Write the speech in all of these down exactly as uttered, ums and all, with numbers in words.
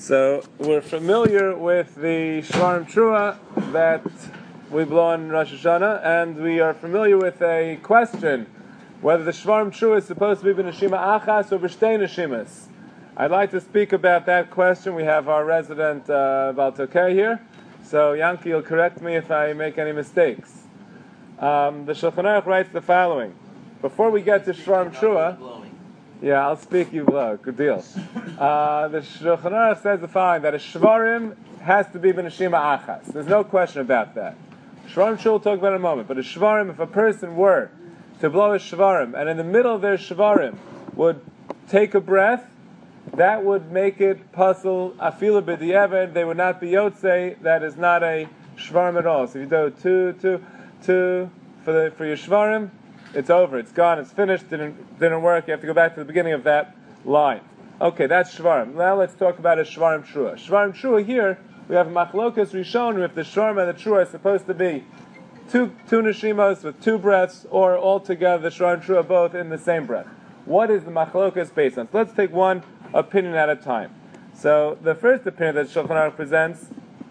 So we're familiar with the Shvarim Trua that we blow on Rosh Hashanah, and we are familiar with a question whether the Shvarim Trua is supposed to be b'neshima achas or b'shtei neshimas. I'd like to speak about that question. We have our resident uh, Baltokeh here, so Yanki will correct me if I make any mistakes. Um, the Shulchan Aruch writes the following: before we get to Shvarim Trua. Yeah, I'll speak you blow. Good deal. Uh, the Shulchan Aruch says the following, that a Shvarim has to be b'neshima achas. There's no question about that. Shvarim Trua we'll talk about in a moment. But a Shvarim, if a person were to blow a Shvarim, and in the middle of their Shvarim would take a breath, that would make it pasul afilu b'diavad. They would not be yotzei. That is not a Shvarim at all. So if you do two, two, two for the for your Shvarim, it's over, it's gone, it's finished, didn't didn't work, you have to go back to the beginning of that line. Okay, that's Shvarim. Now let's talk about a Shvarim Trua. Shvarim Trua here, we have Machlokas Rishon, if the Shvarim and the Trua are supposed to be two two Neshimos with two breaths, or altogether the Shvarim Trua both in the same breath. What is the Machlokas based on? So let's take one opinion at a time. So the first opinion that Shulchan Aruch presents,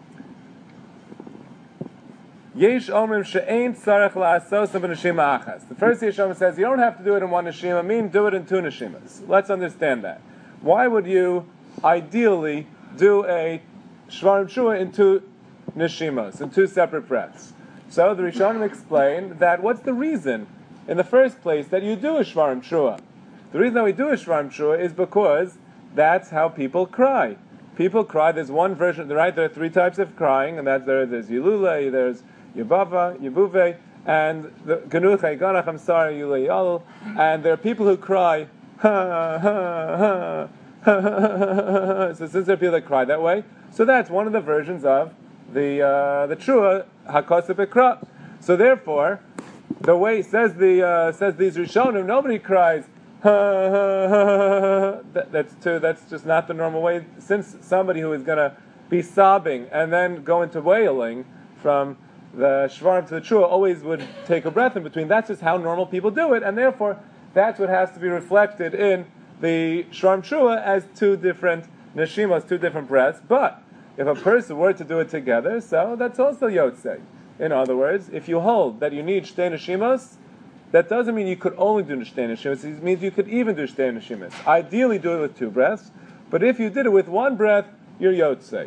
Yesh omrim she'ein tzarech la'asos b'neshima achas. The first Yesh Omrim says you don't have to do it in one neshima. Mean do it in two neshimas. Let's understand that. Why would you ideally do a Shvarim Trua in two neshimos, in two separate breaths? So the Rishonim explain that what's the reason in the first place that you do a Shvarim Trua? The reason that we do a Shvarim Trua is because that's how people cry. People cry. There's one version, right? There are three types of crying, and that's there. There's Yilulei, there's Yavava, Yavuve, and the Ganuchei Ganach, I'm sorry, Yulei Yal, and there are people who cry, ha, ha, ha, ha, ha. So since there are people that cry that way, so that's one of the versions of the uh, the Trua Hakosa Bekra. So therefore, the way says the uh, says these Rishonim, nobody cries, ha, ha, ha, ha. That, that's too, that's just not the normal way. Since somebody who is going to be sobbing and then go into wailing from the Shvarim to the Trua always would take a breath in between. That's just how normal people do it, and therefore that's what has to be reflected in the Shvarim Trua as two different neshimos, two different breaths. But if a person were to do it together, so that's also yotzei. In other words, if you hold that you need shtei neshimos, that doesn't mean you could only do shtei neshimos. It means you could even do shtei neshimos. Ideally, do it with two breaths. But if you did it with one breath, you're yotzei.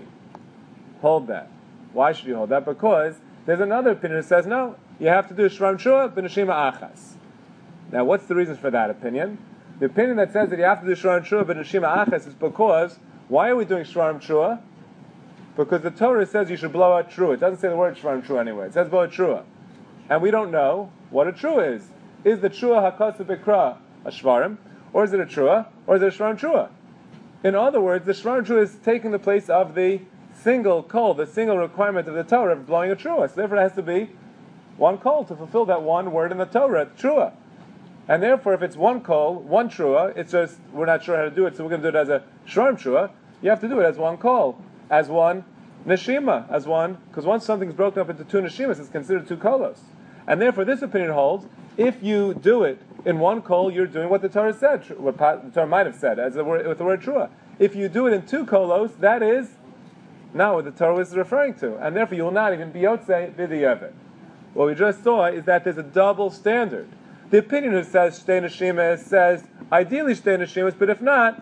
Hold that. Why should you hold that? Because there's another opinion that says, no, you have to do Shvarim Trua b'neshima achas. Now, what's the reason for that opinion? The opinion that says that you have to do Shvarim Trua b'neshima achas is because, why are we doing Shvarim Trua? Because the Torah says you should blow out Trua. It doesn't say the word Shvarim Trua anyway. It says blow out Trua. And we don't know what a Trua is. Is the Trua Hakosa Bekra a Shvarim? Or is it a Trua? Or is it a Shvarim Trua? In other words, the Shvarim Trua is taking the place of the single kol, the single requirement of the Torah of blowing a Trua. So therefore it has to be one kol to fulfill that one word in the Torah, Trua. And therefore if it's one kol, one Trua, it's just, we're not sure how to do it, so we're going to do it as a Shvarim Trua. You have to do it as one kol, as one neshima, as one, because once something's broken up into two neshimas, it's considered two kolos. And therefore this opinion holds, if you do it in one kol, you're doing what the Torah said, what the Torah might have said, as the word, with the word Trua. If you do it in two kolos, that is not what the Torah was referring to, and therefore you will not even be yotzei b'diavad. What we just saw is that there's a double standard. The opinion who says shtei neshimas says ideally shtei neshimas, but if not,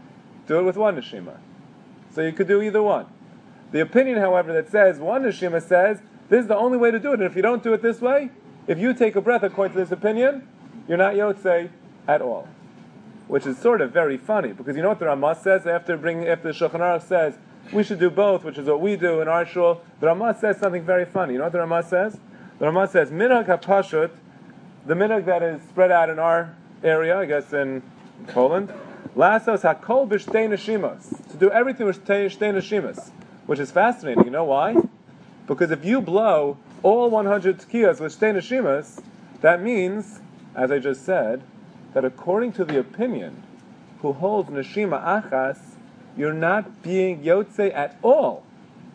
do it with one neshima. So you could do either one. The opinion, however, that says one neshima says this is the only way to do it, and if you don't do it this way, if you take a breath according to this opinion, you're not yotzei at all. Which is sort of very funny, because you know what the Ramah says after bringing after the Shulchan Aruch says we should do both, which is what we do in our shul. The Ramah says something very funny. You know what the Ramah says? The Ramah says, minhag hapashut, the minhag that is spread out in our area, I guess in Poland, lasos hakol b'shtei neshimos, to do everything with shtei neshimas, which is fascinating. You know why? Because if you blow all one hundred tkiyas with shtei neshimas, that means, as I just said, that according to the opinion who holds neshima achas, you're not being yotzei at all.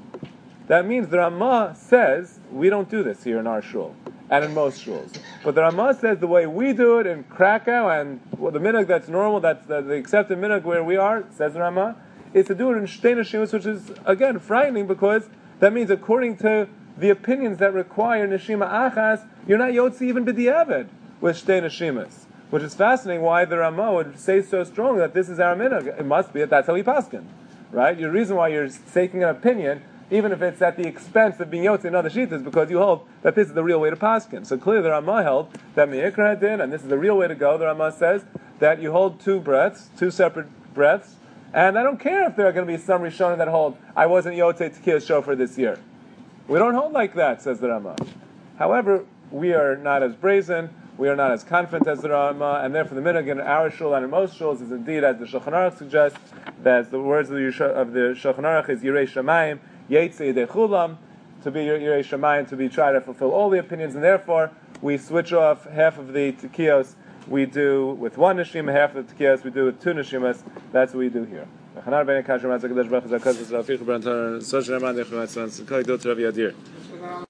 That means the Ramah says, we don't do this here in our shul, and in most shuls. But the Ramah says the way we do it in Krakow, and well, the minhag that's normal, that's the, the accepted minhag where we are, says the Ramah, is to do it in shtei neshimas, which is, again, frightening because that means according to the opinions that require neshima achas, you're not yotzi even b'diavad with shtei neshimas. Which is fascinating why the Ramah would say so strongly that this is our minhag. It must be that that's how we paskin. Right? Your reason why you're taking an opinion, even if it's at the expense of being yotzi in other sheet, is because you hold that this is the real way to paskin. So clearly the Ramah held that me'ikra hadin, and this is the real way to go. The Ramah says that you hold two breaths, two separate breaths, and I don't care if there are going to be some Rishonim that hold, I wasn't yotzi tekiyah shofar this year. We don't hold like that, says the Ramah. However, we are not as brazen, we are not as confident as the Ramah, and therefore the minhag in our shul and in most shuls is indeed, as the Shulchan Aruch suggests, that the words of the, of the Shulchan Aruch is Yirei Shamayim, Yetzei Yedei Chulam, to be Yirei Shamayim, to be try to fulfill all the opinions, and therefore we switch off half of the tekiyos we do with one neshima, half of the tekiyos we do with two neshimas. That's what we do here.